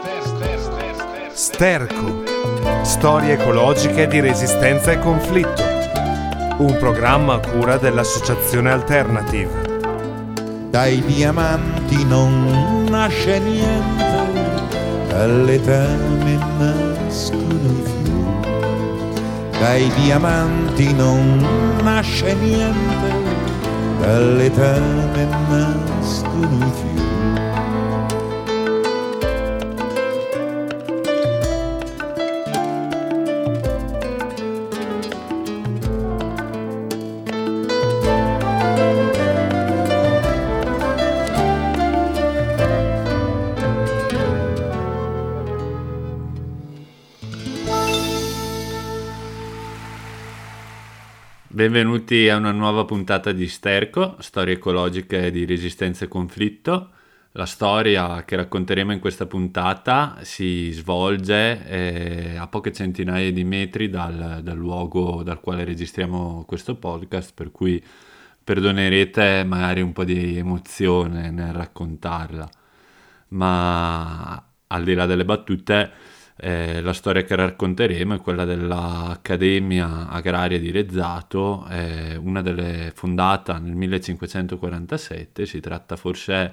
Sterco, storie ecologiche di resistenza e conflitto. Un programma a cura dell'Associazione Alternative. Dai diamanti non nasce niente, dalle tane nascono i fiori. Dai diamanti non nasce niente, dalle tane nascono i fiori. Benvenuti a una nuova puntata di Sterco, storie ecologiche di resistenza e conflitto. La storia che racconteremo in questa puntata si svolge a poche centinaia di metri dal luogo dal quale registriamo questo podcast, per cui perdonerete magari un po' di emozione nel raccontarla. Ma al di là delle battute, la storia che racconteremo è quella dell'Accademia Agraria di Rezzato, una delle fondata nel 1547. Si tratta forse,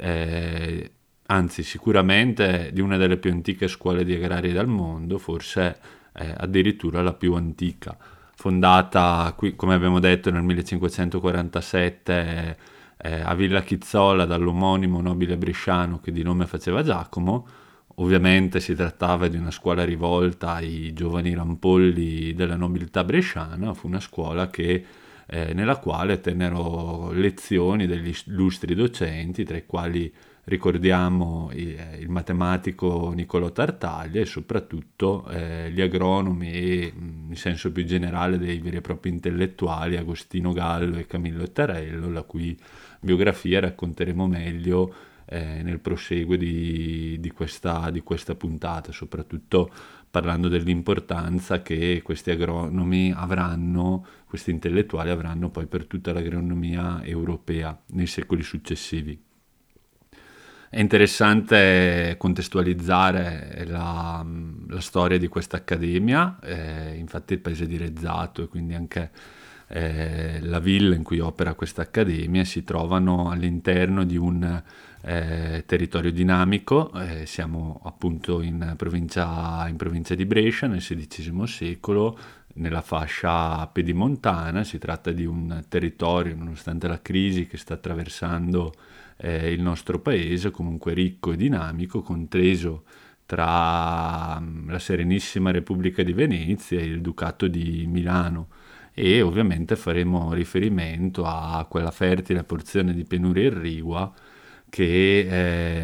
anzi sicuramente, di una delle più antiche scuole di agrarie del mondo, forse addirittura la più antica. Fondata qui, come abbiamo detto, nel 1547 a Villa Chizzola dall'omonimo nobile bresciano che di nome faceva Giacomo. Ovviamente si trattava di una scuola rivolta ai giovani rampolli della nobiltà bresciana. Fu una scuola nella quale tennero lezioni degli illustri docenti, tra i quali ricordiamo il matematico Niccolò Tartaglia e soprattutto gli agronomi e, in senso più generale, dei veri e propri intellettuali Agostino Gallo e Camillo Ottarello, la cui biografia racconteremo meglio nel proseguo di questa puntata, soprattutto parlando dell'importanza che questi agronomi avranno, questi intellettuali avranno poi per tutta l'agronomia europea nei secoli successivi. È interessante contestualizzare la storia di questa accademia, infatti il paese di Rezzato e quindi anche la villa in cui opera questa accademia si trovano all'interno di un territorio dinamico. Siamo appunto in provincia di Brescia nel XVI secolo, nella fascia pedimontana. Si tratta di un territorio, nonostante la crisi che sta attraversando il nostro paese, comunque ricco e dinamico, conteso tra la Serenissima Repubblica di Venezia e il Ducato di Milano. E ovviamente faremo riferimento a quella fertile porzione di pianura irrigua che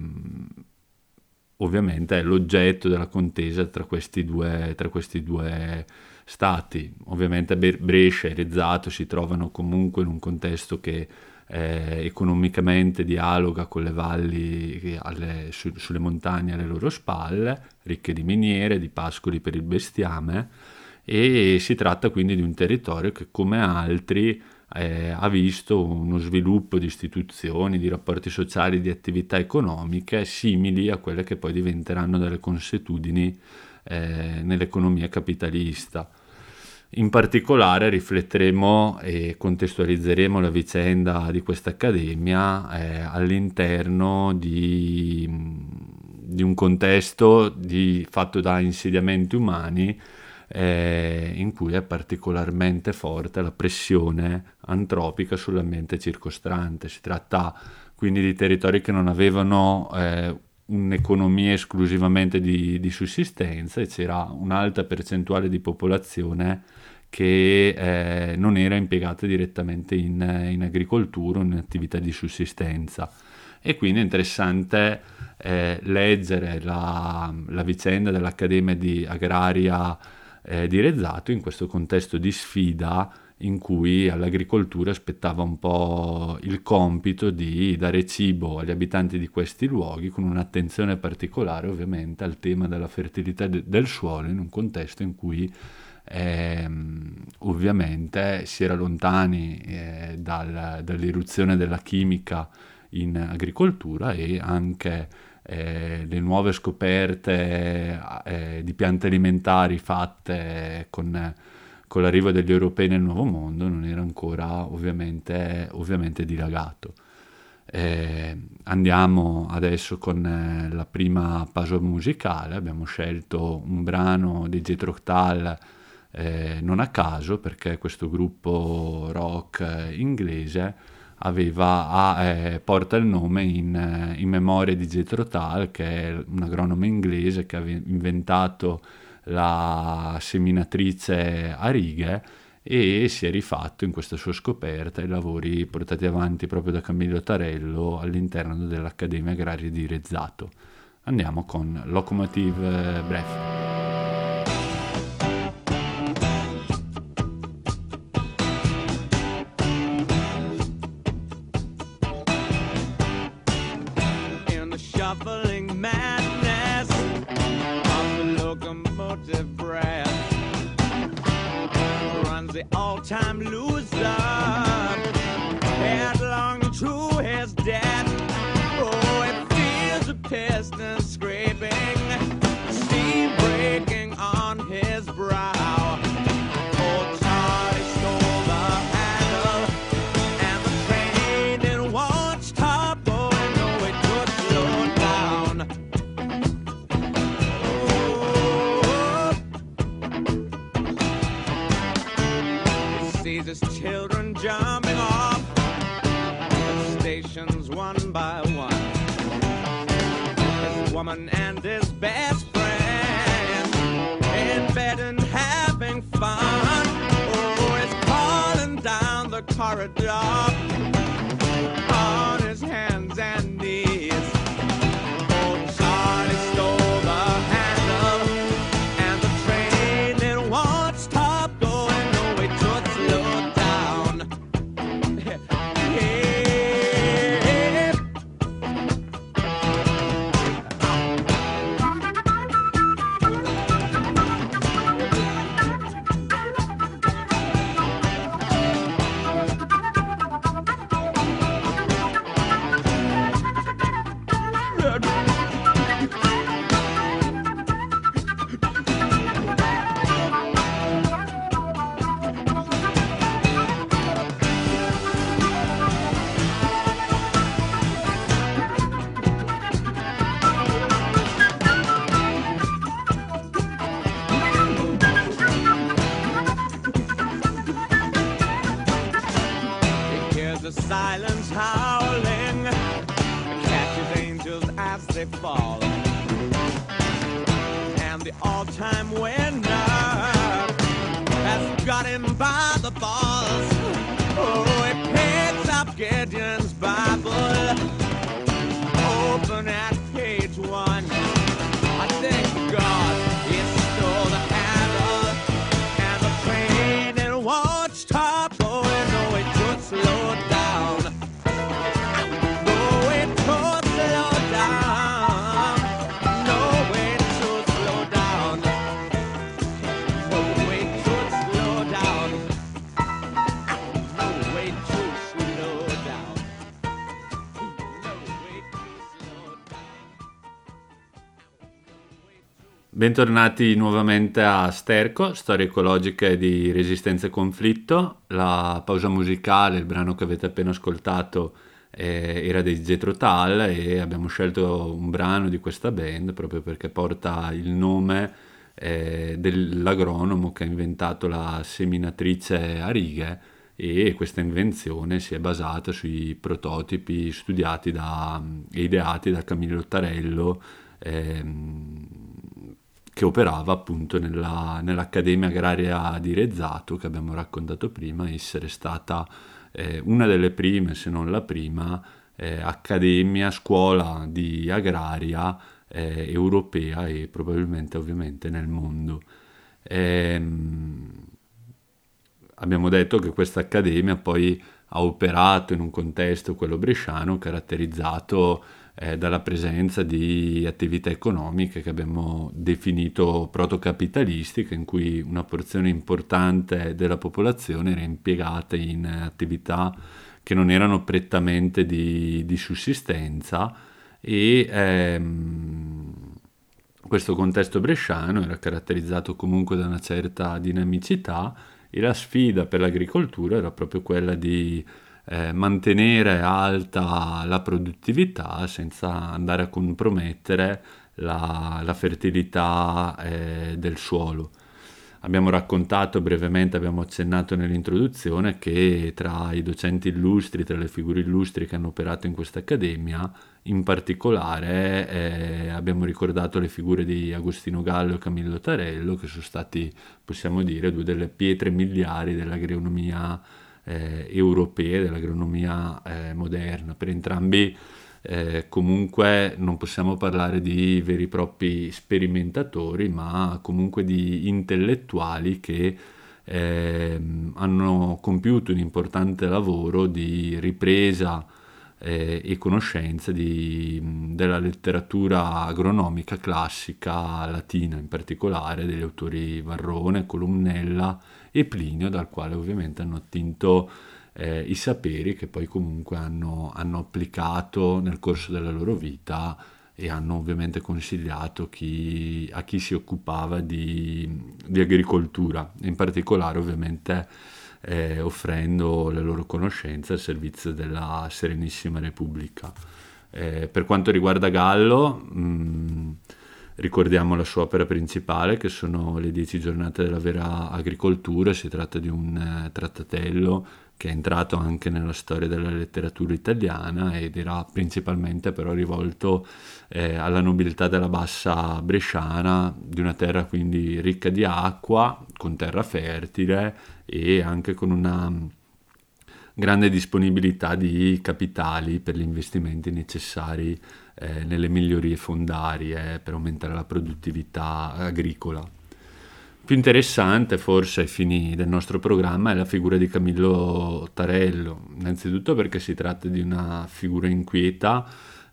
ovviamente è l'oggetto della contesa tra questi due stati. Ovviamente Brescia e Rezzato si trovano comunque in un contesto che economicamente dialoga con le valli sulle montagne alle loro spalle, ricche di miniere, di pascoli per il bestiame, e si tratta quindi di un territorio che, come altri, ha visto uno sviluppo di istituzioni, di rapporti sociali, di attività economiche simili a quelle che poi diventeranno delle consuetudini nell'economia capitalista. In particolare rifletteremo e contestualizzeremo la vicenda di questa accademia all'interno di un contesto fatto da insediamenti umani, in cui è particolarmente forte la pressione antropica sull'ambiente circostante. Si tratta quindi di territori che non avevano un'economia esclusivamente di sussistenza, e c'era un'alta percentuale di popolazione che non era impiegata direttamente in agricoltura o in attività di sussistenza. E quindi è interessante leggere la vicenda dell'Accademia Agraria di Rezzato in questo contesto di sfida, in cui all'agricoltura spettava un po' il compito di dare cibo agli abitanti di questi luoghi, con un'attenzione particolare ovviamente al tema della fertilità del suolo, in un contesto in cui ovviamente si era lontani dall'irruzione della chimica in agricoltura, e anche le nuove scoperte di piante alimentari fatte con l'arrivo degli europei nel Nuovo Mondo non era ancora ovviamente dilagato. Andiamo adesso con la prima pausa musicale. Abbiamo scelto un brano di Jethro Tull, non a caso, perché questo gruppo rock inglese porta il nome in memoria di Jethro Tull, che è un agronome inglese che ha inventato la seminatrice a righe, e si è rifatto in questa sua scoperta i lavori portati avanti proprio da Camillo Tarello all'interno dell'Accademia Agraria di Rezzato. Andiamo con Locomotive Breath. Shuffling madness of the locomotive breath runs the all-time loser headlong to his death. Oh, it feels the piston scraping, steam breaking on his brow. Oh, Charlie stole the handle and the train it won't stop. His children jumping off the stations one by one. His woman and his best friend in bed and having fun. Oh, he's falling down the corridor on his hands and knees. Oh, Charlie stole the handle and the train it won't stop going. No, it should slow down. Yeah. The silence howling catches angels as they fall, and the all-time winner has got him by the balls. Oh, he picks up Gideon's Bible, open at page 1. I thank God he stole the handle and the train it won't stop. Oh, no, it should slow down. Bentornati nuovamente a Sterco, storie ecologiche di resistenza e conflitto. La pausa musicale, il brano che avete appena ascoltato, era dei Jethro Tull, e abbiamo scelto un brano di questa band proprio perché porta il nome dell'agronomo che ha inventato la seminatrice a righe, e questa invenzione si è basata sui prototipi studiati e ideati da Camillo Tarello, che operava appunto nell'Accademia Agraria di Rezzato, che abbiamo raccontato prima essere stata una delle prime, se non la prima, accademia, scuola di agraria europea e probabilmente ovviamente nel mondo. Abbiamo detto che questa accademia poi ha operato in un contesto, quello bresciano, caratterizzato dalla presenza di attività economiche che abbiamo definito protocapitalistiche, in cui una porzione importante della popolazione era impiegata in attività che non erano prettamente di sussistenza, e questo contesto bresciano era caratterizzato comunque da una certa dinamicità, e la sfida per l'agricoltura era proprio quella di mantenere alta la produttività senza andare a compromettere la fertilità del suolo. Abbiamo raccontato brevemente, abbiamo accennato nell'introduzione, che tra i docenti illustri, tra le figure illustri che hanno operato in questa accademia, in particolare abbiamo ricordato le figure di Agostino Gallo e Camillo Tarello, che sono stati, possiamo dire, due delle pietre miliari dell'agronomia europea, dell'agronomia moderna. Per entrambi comunque non possiamo parlare di veri e propri sperimentatori, ma comunque di intellettuali che hanno compiuto un importante lavoro di ripresa e conoscenza della letteratura agronomica classica latina, in particolare degli autori Varrone, Columnella e Plinio, dal quale ovviamente hanno attinto i saperi che poi comunque hanno applicato nel corso della loro vita, e hanno ovviamente consigliato a chi si occupava di agricoltura, in particolare ovviamente offrendo le loro conoscenze al servizio della Serenissima Repubblica. Per quanto riguarda Gallo, ricordiamo la sua opera principale, che sono le 10 giornate della vera agricoltura. Si tratta di un trattatello che è entrato anche nella storia della letteratura italiana ed era principalmente però rivolto alla nobiltà della bassa bresciana, di una terra quindi ricca di acqua, con terra fertile e anche con una grande disponibilità di capitali per gli investimenti necessari nelle migliorie fondarie per aumentare la produttività agricola. Più interessante forse ai fini del nostro programma è la figura di Camillo Tarello, innanzitutto perché si tratta di una figura inquieta.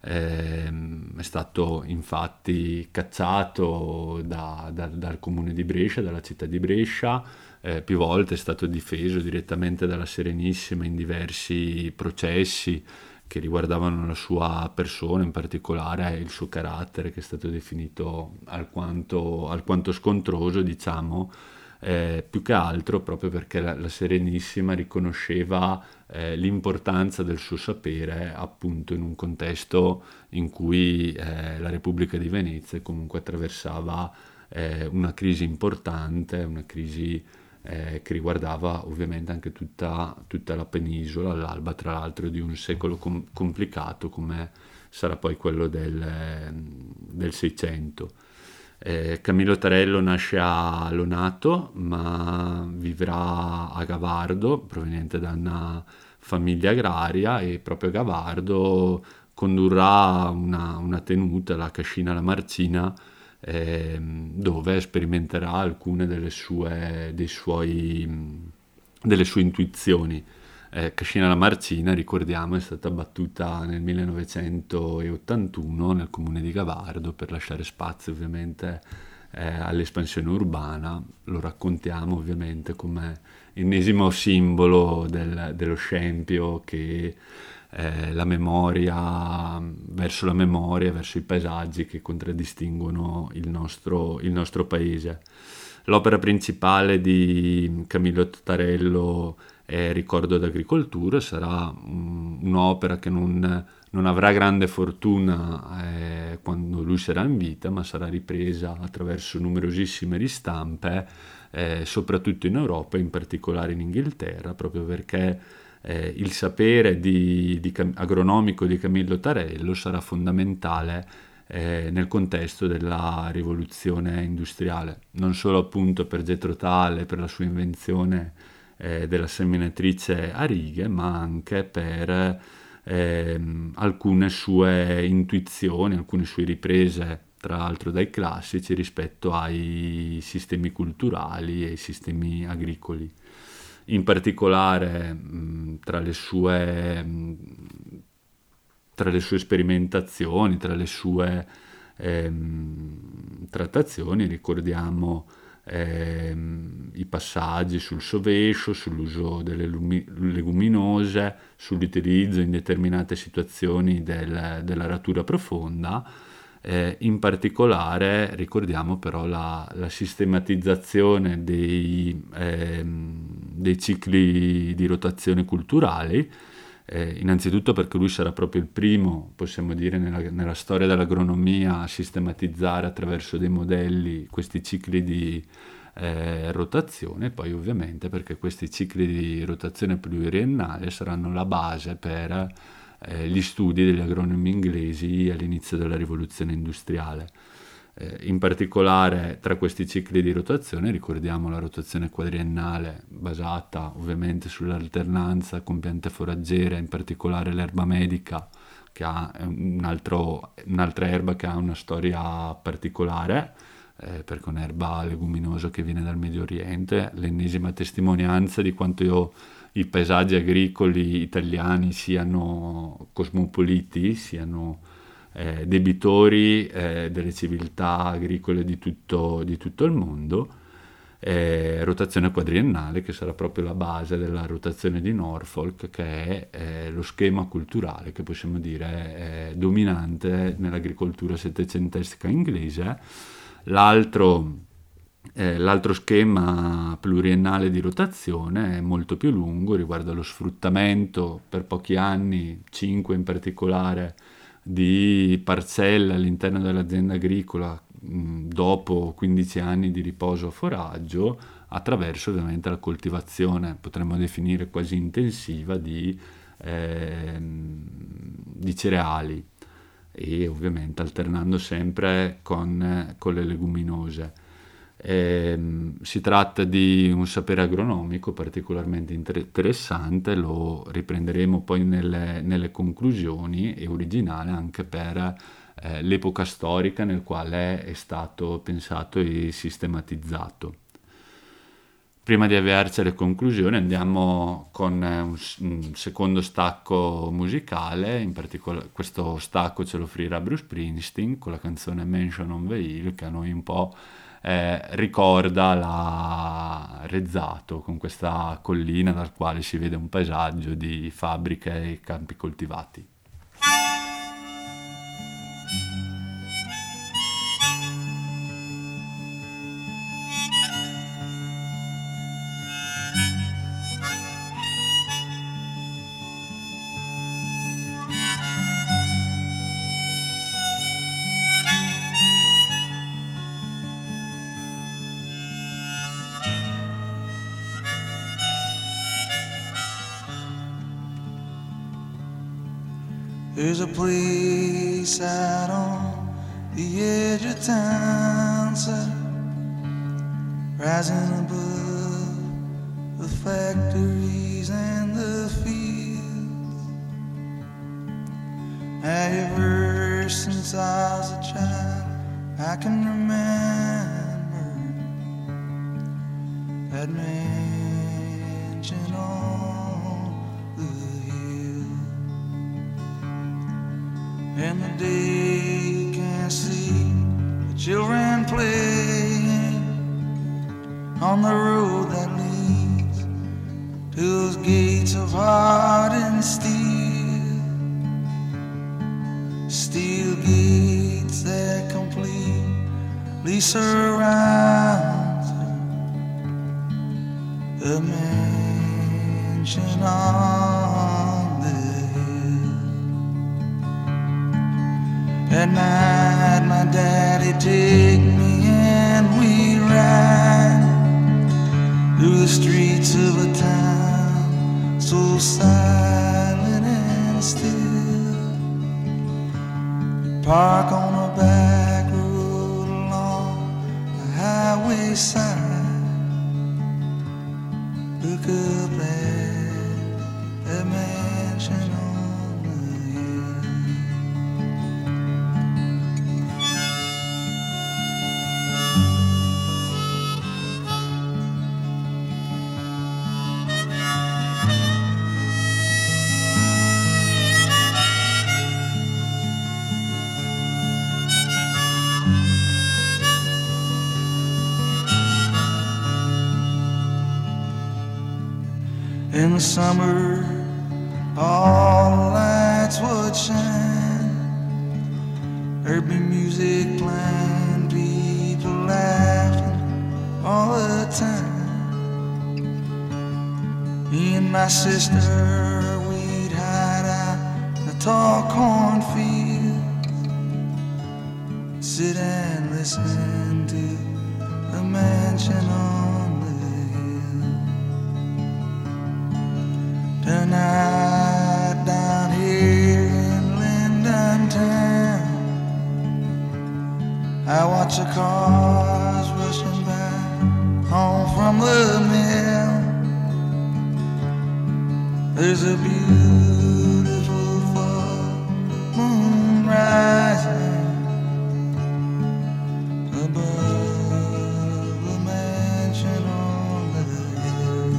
È stato infatti cacciato dal comune di Brescia, dalla città di Brescia, più volte è stato difeso direttamente dalla Serenissima in diversi processi che riguardavano la sua persona, in particolare il suo carattere, che è stato definito alquanto scontroso, diciamo, più che altro proprio perché la Serenissima riconosceva l'importanza del suo sapere appunto in un contesto in cui la Repubblica di Venezia comunque attraversava una crisi importante, una crisi che riguardava ovviamente anche tutta la penisola, all'alba tra l'altro di un secolo complicato come sarà poi quello del Seicento. Camillo Tarello nasce a Lonato, ma vivrà a Gavardo, proveniente da una famiglia agraria, e proprio a Gavardo condurrà una tenuta, la Cascina alla Marcina, dove sperimenterà alcune delle sue intuizioni. Cascina alla Marcina, ricordiamo, è stata battuta nel 1981 nel comune di Gavardo per lasciare spazio ovviamente all'espansione urbana. Lo raccontiamo ovviamente come ennesimo simbolo dello scempio che la memoria, verso i paesaggi che contraddistinguono il nostro paese. L'opera principale di Camillo Tarello è Ricordo d'agricoltura, sarà un'opera che non avrà grande fortuna quando lui sarà in vita, ma sarà ripresa attraverso numerosissime ristampe, soprattutto in Europa, in particolare in Inghilterra, proprio perché il sapere agronomico di Camillo Tarello sarà fondamentale nel contesto della rivoluzione industriale, non solo appunto per Jethro Tull, per la sua invenzione della seminatrice a righe, ma anche per alcune sue intuizioni, alcune sue riprese, tra l'altro dai classici, rispetto ai sistemi culturali e ai sistemi agricoli. In particolare tra le sue sperimentazioni, tra le sue trattazioni, ricordiamo i passaggi sul sovescio, sull'uso delle leguminose, sull'utilizzo in determinate situazioni dell'aratura profonda. In particolare ricordiamo però la sistematizzazione dei cicli di rotazione culturali, innanzitutto perché lui sarà proprio il primo, possiamo dire, nella storia dell'agronomia a sistematizzare attraverso dei modelli questi cicli di rotazione, poi ovviamente perché questi cicli di rotazione pluriennale saranno la base per gli studi degli agronomi inglesi all'inizio della rivoluzione industriale. In particolare tra questi cicli di rotazione ricordiamo la rotazione quadriennale, basata ovviamente sull'alternanza con piante foraggere, in particolare l'erba medica, che ha un'altra erba che ha una storia particolare, perché è un'erba leguminosa che viene dal Medio Oriente, l'ennesima testimonianza di quanto i paesaggi agricoli italiani siano cosmopoliti, siano debitori delle civiltà agricole di tutto il mondo. Rotazione quadriennale, che sarà proprio la base della rotazione di Norfolk, che è lo schema culturale che possiamo dire è dominante nell'agricoltura settecentesca inglese. L'altro schema pluriennale di rotazione è molto più lungo, riguarda lo sfruttamento per pochi anni, 5 in particolare, di parcelle all'interno dell'azienda agricola dopo 15 anni di riposo a foraggio, attraverso ovviamente la coltivazione, potremmo definire quasi intensiva, di cereali, e ovviamente alternando sempre con le leguminose. Si tratta di un sapere agronomico particolarmente interessante, lo riprenderemo poi nelle conclusioni, e originale anche per l'epoca storica nel quale è stato pensato e sistematizzato. Prima di avviarci alle conclusioni andiamo con un secondo stacco musicale, in particolare questo stacco ce lo offrirà Bruce Springsteen con la canzone Mansion on the Hill, che a noi un po' ricorda Rezzato, con questa collina dal quale si vede un paesaggio di fabbriche e campi coltivati. There's a place out on the edge of town, sir, rising above the factories and the fields. Ever since I was a child, I can remember that mansion on the hill. In the day you can't see the children playing on the road that leads to those gates of hardened steel. Steel gates that completely surround the mansion on the hill. At night my daddy take me and we ride through the streets of a town so silent and still. Park on a back road along the highway side. Look up at that mansion on the hill. In the summer, all the lights would shine. There'd be music playing, people laughing all the time. Me and my sister, we'd hide out in the tall cornfields, sit and listen to the mansion on the hill. Tonight down here in Linden Town, I watch the cars rushing by home from the mill. There's a beautiful full moon rising above the mansion on the hill.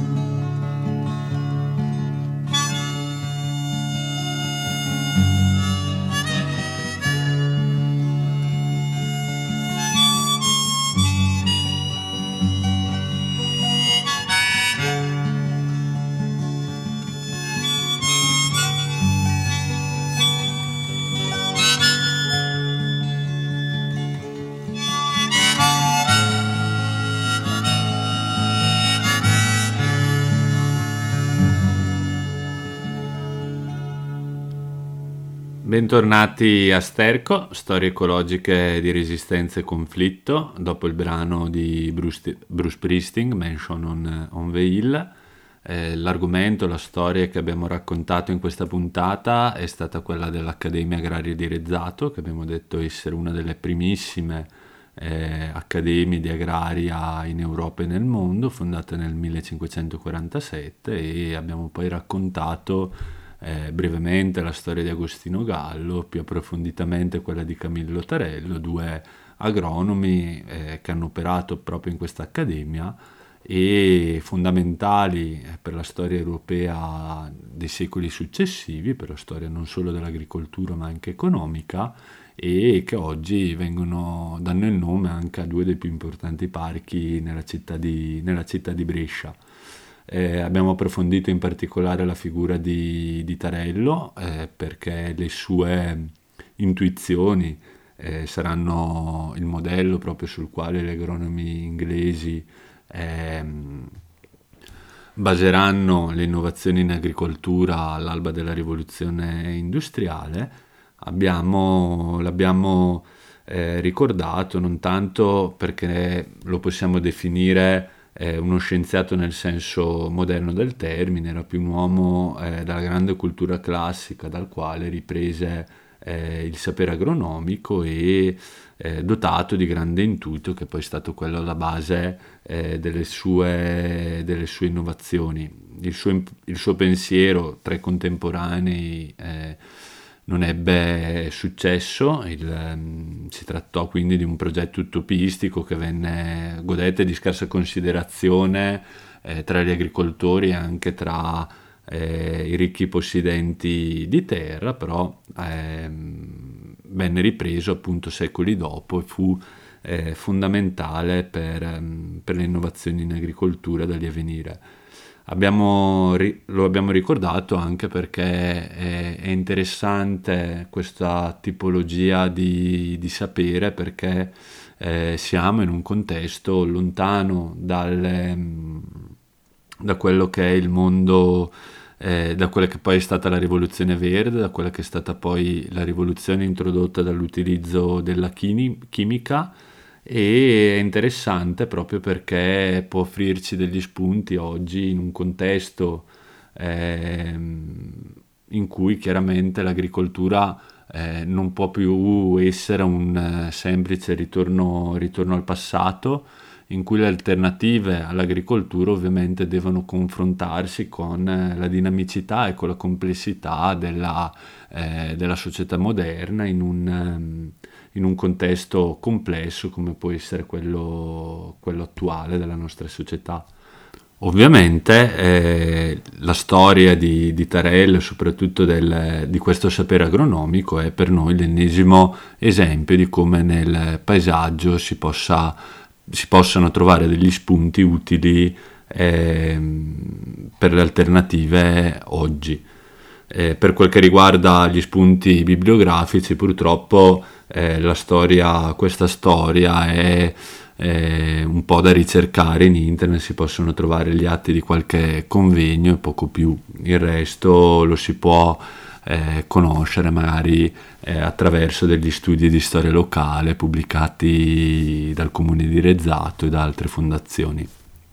Bentornati a Sterco, storie ecologiche di resistenza e conflitto, dopo il brano di Bruce Springsteen, Mansion on the Hill. L'argomento, la storia che abbiamo raccontato in questa puntata è stata quella dell'Accademia Agraria di Rezzato, che abbiamo detto essere una delle primissime accademie di agraria in Europa e nel mondo, fondata nel 1547, e abbiamo poi raccontato brevemente la storia di Agostino Gallo, più approfonditamente quella di Camillo Tarello, due agronomi che hanno operato proprio in questa accademia e fondamentali per la storia europea dei secoli successivi, per la storia non solo dell'agricoltura ma anche economica, e che oggi danno il nome anche a due dei più importanti parchi nella città di Brescia. Abbiamo approfondito in particolare la figura di Tarello perché le sue intuizioni saranno il modello proprio sul quale gli agronomi inglesi baseranno le innovazioni in agricoltura all'alba della rivoluzione industriale. L'abbiamo ricordato non tanto perché lo possiamo definire uno scienziato nel senso moderno del termine, era più un uomo dalla grande cultura classica, dal quale riprese il sapere agronomico e dotato di grande intuito, che poi è stato quello alla base delle sue innovazioni. Il suo pensiero tra i contemporanei non ebbe successo, si trattò quindi di un progetto utopistico che godette di scarsa considerazione tra gli agricoltori e anche tra i ricchi possidenti di terra, però venne ripreso appunto secoli dopo e fu fondamentale per le innovazioni in agricoltura da lì a venire. Lo abbiamo ricordato anche perché è interessante questa tipologia di sapere, perché siamo in un contesto lontano da quello che è il mondo, da quella che poi è stata la rivoluzione verde, da quella che è stata poi la rivoluzione introdotta dall'utilizzo della chimica. E è interessante proprio perché può offrirci degli spunti oggi in un contesto in cui chiaramente l'agricoltura non può più essere un semplice ritorno al passato, in cui le alternative all'agricoltura ovviamente devono confrontarsi con la dinamicità e con la complessità della società moderna in un contesto complesso come può essere quello attuale della nostra società. Ovviamente la storia di Tarello e soprattutto di questo sapere agronomico è per noi l'ennesimo esempio di come nel paesaggio si possano trovare degli spunti utili per le alternative oggi. Per quel che riguarda gli spunti bibliografici, purtroppo questa storia è un po' da ricercare in internet, si possono trovare gli atti di qualche convegno e poco più. Il resto lo si può conoscere magari attraverso degli studi di storia locale pubblicati dal comune di Rezzato e da altre fondazioni.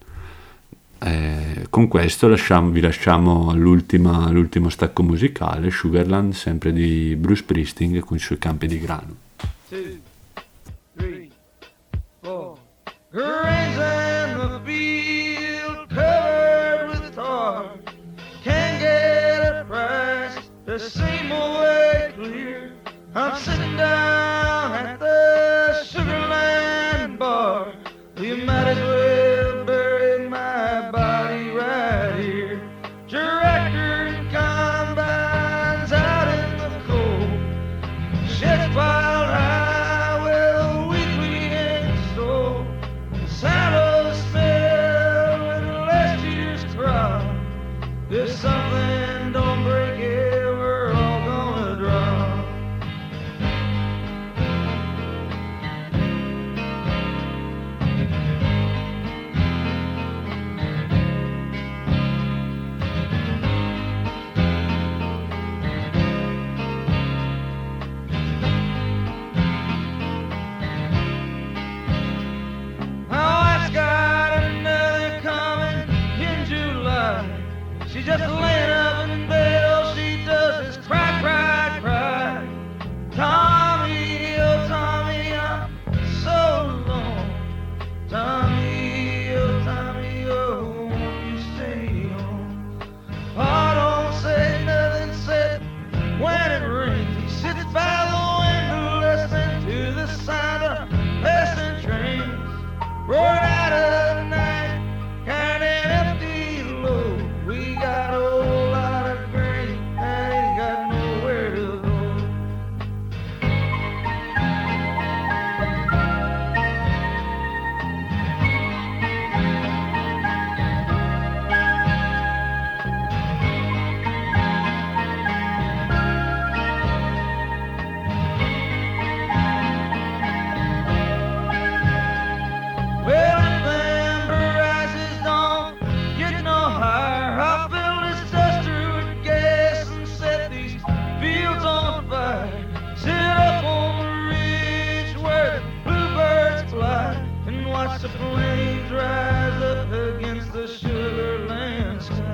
Con questo vi lasciamo all'ultimo stacco musicale, Sugarland, sempre di Bruce Springsteen con i suoi campi di grano. 2, 3, 4. Grains in the field covered with tar. Can't get a price the same old way clear. I'm sitting down at the Sugarland bar. You might as well bury my body right here. Tractor and combines out in the cold. Sheds piled high with weekly and sold. Sallow smell with last year's crop. If something don't break it, we're all gonna drop. She's just laying up in bed, all she does is cry, cry, cry. Tommy, oh Tommy, I'm so alone. Tommy, oh, won't you stay home? Pa don't say nothing, said when it rains. He sits by the window listening to the sound of passing trains. Roar out of the night, kind of empty load. We got a whole lot of grain, and ain't got nowhere to go. Well, if them prices don't get no higher, I'll fill this duster with gas and set these fields on fire. Sit up on the ridge where the bluebirds fly and watch the flames rise up against the Sugarland sky.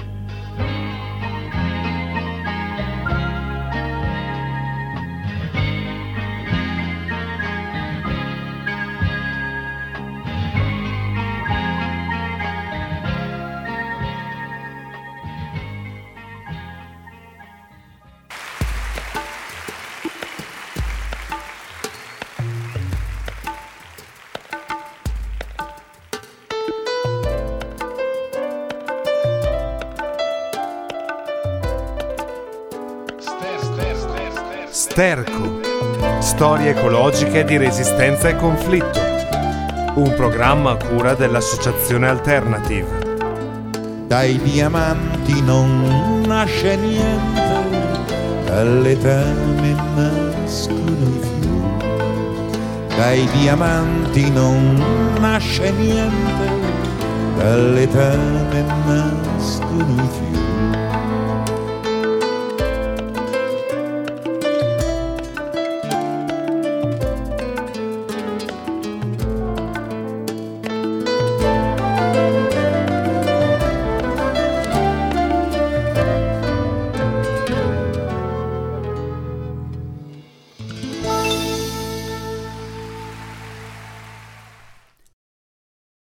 Sterco, storie ecologiche di resistenza e conflitto. Un programma a cura dell'Associazione Alternative. Dai diamanti non nasce niente, dalle tane nascono i fiori. Dai diamanti non nasce niente, dalle tane nascono i fiori.